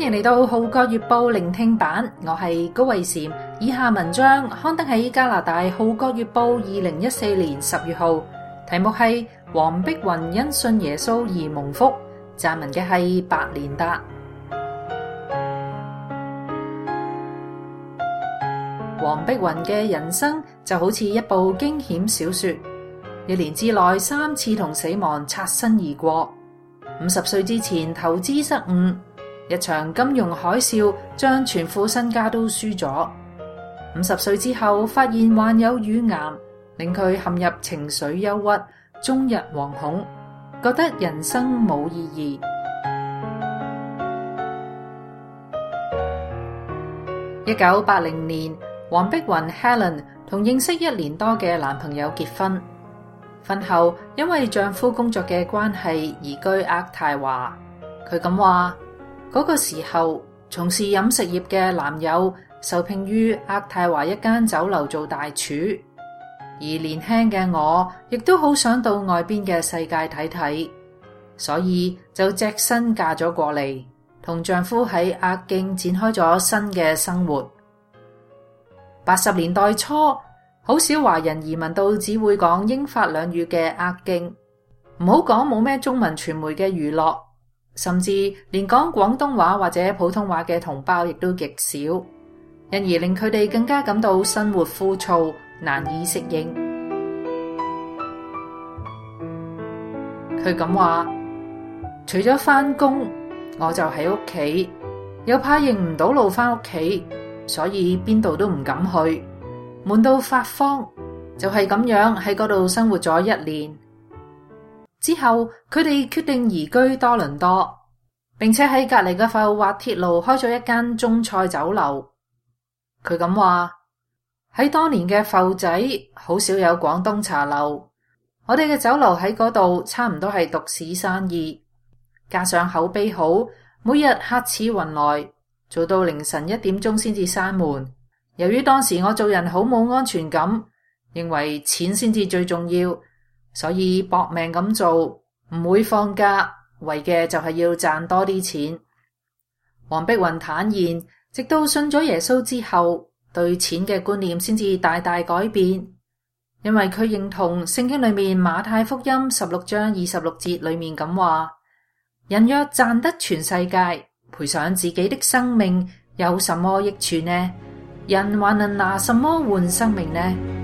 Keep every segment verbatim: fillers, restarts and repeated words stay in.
迎嚟到《號角月報》聆聽版，我係高慧嬋。以下文章刊登喺加拿大《號角月報》二零一四年十月號，題目係黃碧雲因信耶穌而蒙福，撰文嘅係白連達。黃碧雲嘅人生就好似一部驚險小說，一年之內三次同死亡擦身而過。五十歲之前投資失誤，一場金融海嘯將全副身家都輸咗。五十歲之後發現患有乳癌，令佢陷入情緒憂鬱，終日惶恐，覺得人生冇意義。一九八零年，黃碧雲 Helen 同認識一年多嘅男朋友結婚。婚後因為丈夫工作嘅關係移居渥太華。佢咁話，嗰個時候從事飲食業嘅男友受聘於渥太華一間酒樓做大廚，而年輕嘅我亦都好想到外邊嘅世界睇睇，所以就隻身嫁咗過嚟，同丈夫喺渥京展開咗新嘅生活。八十年代初，好少華人移民到只會講英法兩語嘅渥京，唔好講冇咩中文傳媒嘅娛樂，甚至連講廣東話或者普通話嘅同胞亦都極少，因而令佢哋更加感到生活枯燥，難以適應。佢咁話，除咗返工，我就喺屋企，又怕認唔到路返屋企，所以邊度都唔敢去，悶到發慌，就係咁樣喺嗰度生活咗一年。之後佢哋決定移居多倫多，並且喺隔籬嘅埠滑鐵盧開咗一間中菜酒樓。佢咁話，喺當年嘅埠仔好少有廣東茶樓，我哋嘅酒樓喺嗰度差唔多係獨市生意，加上口碑好，每日客似雲來，做到凌晨一點鐘先至閂門。由於當時我做人好冇安全感，認為錢先至最重要，所以搏命咁做，唔會放假，為嘅就係要賺多啲錢。黃碧雲坦言，直到信咗耶穌之後，對錢嘅觀念先至大大改變，因為佢認同聖經裏面馬太福音十六章二十六節裏面咁話，人若賺得全世界，賠上自己的生命，有什麼益處呢？人還能拿什麼換生命呢？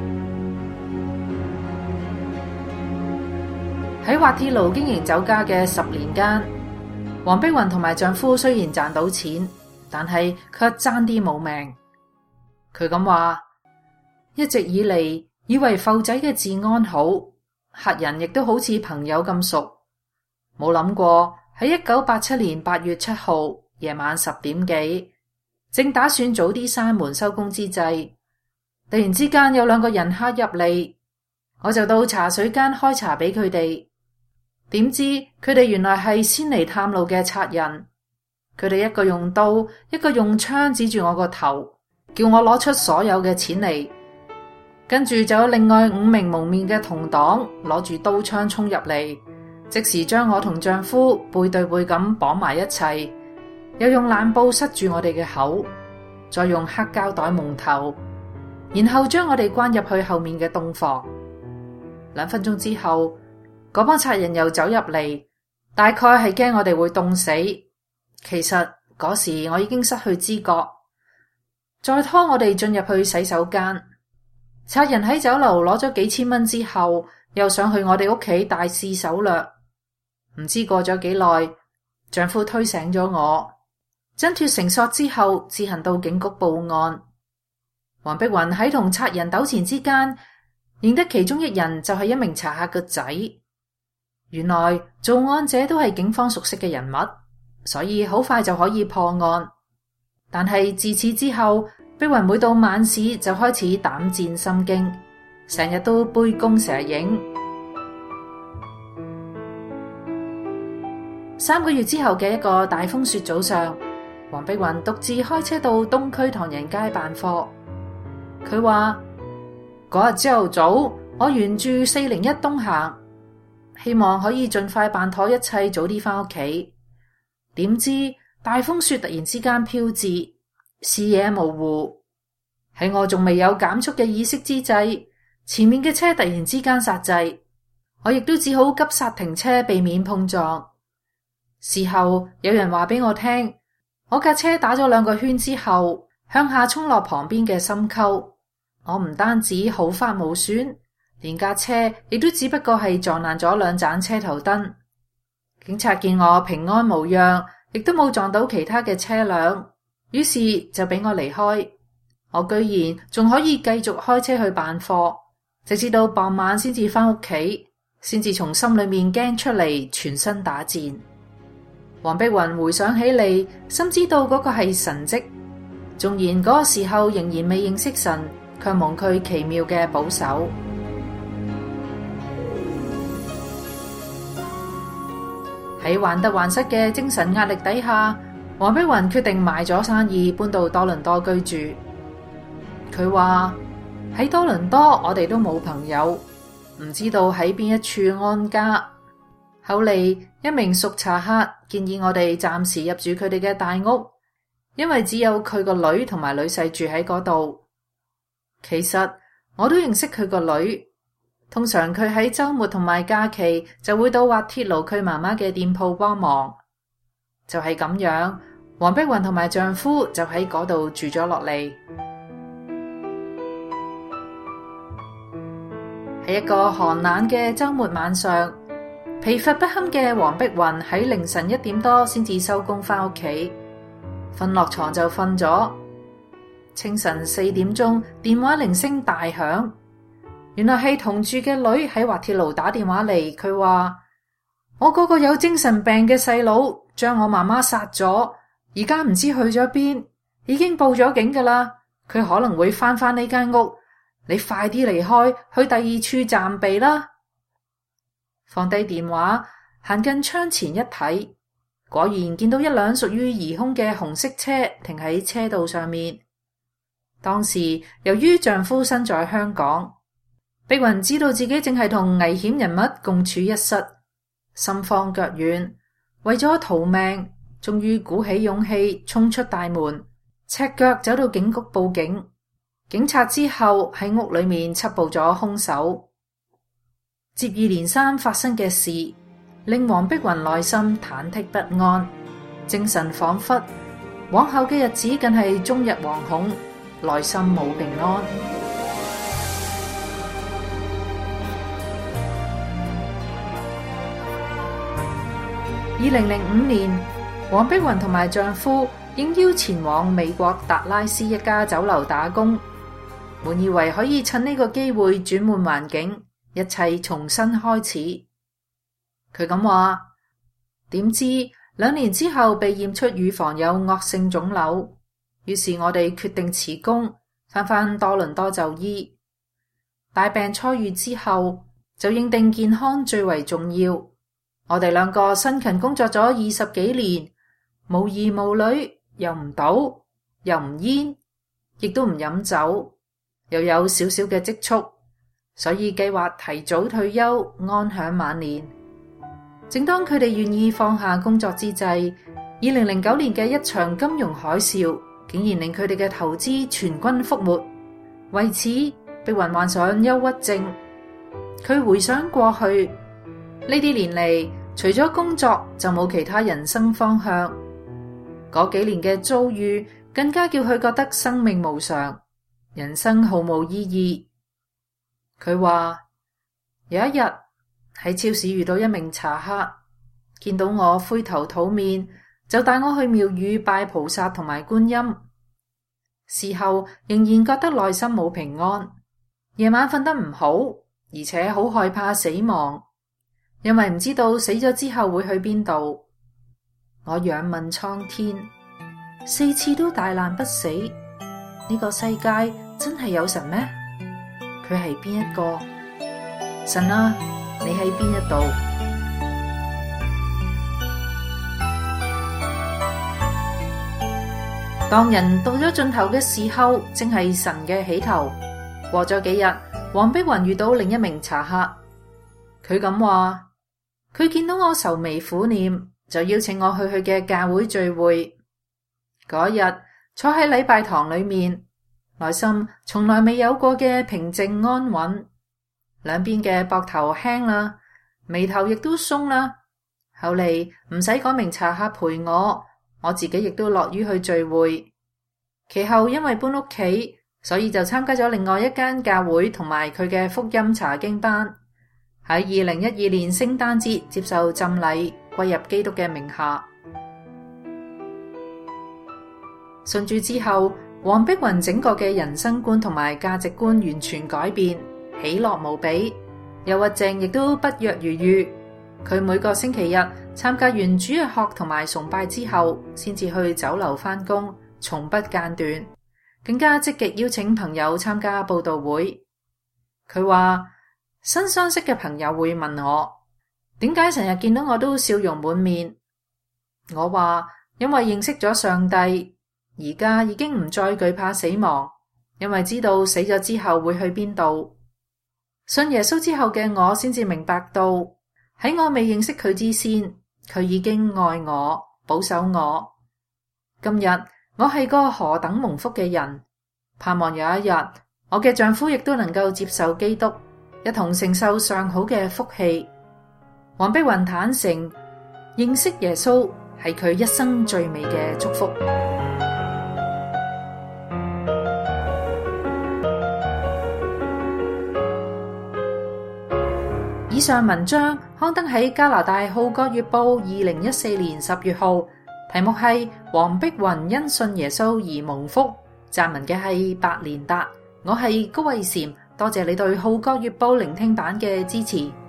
喺滑鐵盧經營酒家嘅十年間，黃碧雲同埋丈夫雖然賺到錢，但係卻爭啲冇命。佢咁話，一直以嚟以為埠仔嘅治安好，客人亦都好似朋友咁熟，冇諗過喺一九八七年八月七號夜晚十點幾，正打算早啲閂門收工之際，突然之間有兩個人客入嚟，我就到茶水間開茶俾佢哋。點知佢哋原來係先嚟探路嘅賊人，佢哋一個用刀，一個用槍指住我個頭，叫我攞出所有嘅錢嚟。跟住就有另外五名蒙面嘅同黨攞住刀槍衝入嚟，即時將我同丈夫背對背咁綁埋一齊，又用爛布塞住我哋嘅口，再用黑膠袋蒙頭，然後將我哋關入去後面嘅洞房。兩分鐘之後，嗰幫賊人又走入嚟，大概係驚我哋會凍死。其實嗰時我已經失去知覺。再拖我哋進入去洗手間，賊人喺酒樓攞咗幾千蚊之後，又上去我哋屋企大肆搜掠。唔知過咗幾耐，丈夫推醒咗我，掙脫繩索之後，自行到警局報案。黃碧雲喺同賊人糾纏之間，認得其中一人就係一名茶客個仔。原來做案者都係警方熟悉嘅人物，所以好快就可以破案。但係自此之後，碧雲每到晚市就開始膽戰心驚，成日都杯弓蛇影。三個月之後嘅一個大風雪早上，黃碧雲獨自開車到東區唐人街辦貨。佢話嗰日朝頭早，我沿住四零一東行，希望可以盡快辦妥一切，早啲返屋企。點知大風雪突然之間飄至，視野模糊。喺我仲未有減速嘅意識之際，前面嘅車突然之間剎掣，我亦都只好急剎停車，避免碰撞。事後有人話俾我聽，我架車打咗兩個圈之後，向下衝落旁邊嘅深溝。我唔單止毫髮無損，連架車亦都只不過係撞爛咗兩盞車頭燈。警察見我平安無恙，亦都冇撞到其他嘅車輛，於是就俾我離開。我居然仲可以繼續開車去辦貨，直至到傍晚先至返屋企，先至從心裏面驚出嚟，全身打顫。黃碧雲回想起嚟，深知道嗰個係神蹟，縱然嗰個時候仍然未認識神，卻蒙佢奇妙嘅保守。喺患得患失嘅精神壓力底下，黃碧雲決定賣咗生意，搬到多倫多居住。佢話喺多倫多我哋都冇朋友，唔知道喺邊一處安家。後嚟一名熟茶客建議我哋暫時入住佢哋嘅大屋，因為只有佢個女同埋女婿住喺嗰度。其實我都認識佢個女，通常佢喺周末同埋假期就會到滑鐵盧佢媽媽嘅店鋪幫忙。就係咁樣，黃碧雲同埋丈夫就喺嗰度住咗落嚟。喺一個寒冷嘅周末晚上，疲乏不堪嘅黃碧雲喺凌晨一點多先至收工返屋企，瞓落床就瞓咗。清晨四點鐘，電話鈴聲大響，原來係同住嘅女喺滑鐵盧打電話嚟。佢話我嗰個有精神病嘅細佬將我媽媽殺咗，而家唔知去咗邊，已經報咗警㗎喇。佢可能會返返呢間屋，你快啲離開，去第二處暫避啦。放低電話，行近窗前一睇，果然見到一輛屬於疑兇嘅紅色車停喺車道上面。當時由於丈夫身在香港，碧雲知道自己正係同危險人物共處一室，心慌腳軟，為咗逃命，終於鼓起勇氣衝出大門，赤腳走到警局報警。警察之後喺屋裏面緝捕咗兇手。接二連三發生嘅事令黃碧雲內心忐忑不安，精神恍惚，往後嘅日子更係終日惶恐，內心冇平安。二零零五年，黃碧雲同埋丈夫應邀前往美國達拉斯一家酒樓打工，滿以為可以趁呢個機會轉換環境，一切重新開始。佢咁話，點知兩年之後被驗出乳房有惡性腫瘤，於是我哋決定辭工，返返多倫多就醫。大病初愈之後，就認定健康最為重要。我哋兩個辛勤工作咗二十幾年，無兒無女，又唔賭，又唔煙，亦都唔飲酒，又有少少嘅積蓄，所以計劃提早退休，安享晚年。正當佢哋願意放下工作之際，二零零九年嘅一場金融海嘯竟然令佢哋嘅投資全軍覆沒。為此，碧雲患上憂鬱症。佢回想過去呢啲年嚟，除咗工作就冇其他人生方向。嗰幾年嘅遭遇更加叫佢覺得生命無常，人生毫無意義。佢話有一日喺超市遇到一名茶客，見到我灰頭土面，就帶我去廟宇拜菩薩同埋觀音。事後仍然覺得內心冇平安，夜晚瞓得唔好，而且好害怕死亡，因為唔知道死咗之後會去邊度。我仰問蒼天，四次都大難不死，呢個世界真係有神咩？佢係邊一個？神啊，你喺邊一度？當人到咗盡頭嘅時候，正係神嘅起頭。過咗幾日，黃碧雲遇到另一名茶客，佢咁話：佢見到我愁眉苦臉， 就邀請我去佢嘅教會聚會。嗰日坐喺禮拜堂裏面，內心從來未有過嘅平靜安穩，兩邊嘅膊頭輕啦，眉頭亦都鬆啦。後嚟唔使講明查客陪我，我自己亦都樂於去聚會。其後因為搬屋企，所以就參加咗另外一間教會同埋佢嘅福音查經班。喺二零一二年聖誕節接受浸禮，歸入基督嘅名下。信主之後，黃碧雲整個嘅人生觀同埋價值觀完全改變，喜樂無比，憂鬱症亦都不藥如愈。佢每個星期日參加完主日學同埋崇拜之後，先至去酒樓返工，從不間斷，更加積極邀請朋友參加佈道會。佢話新相識嘅朋友會問我，點解成日見到我都笑容滿面？我話因為認識咗上帝，而家已經唔再懼怕死亡，因為知道死咗之後會去邊度。信耶穌之後嘅我先至明白到，喺我未認識佢之前，佢已經愛我，保守我。今日我係個何等蒙福嘅人，盼望有一日我嘅丈夫亦都能夠接受基督，一同承受上好嘅福氣。黃碧雲坦誠，認識耶穌係佢一生最美嘅祝福。以上文章刊登喺加拿大《號角月報》二零一四年十月號，題目係黃碧雲因信耶穌而蒙福，撰文嘅係白連達。我係高慧嬋，多謝你對《號角月報》聆聽版嘅支持。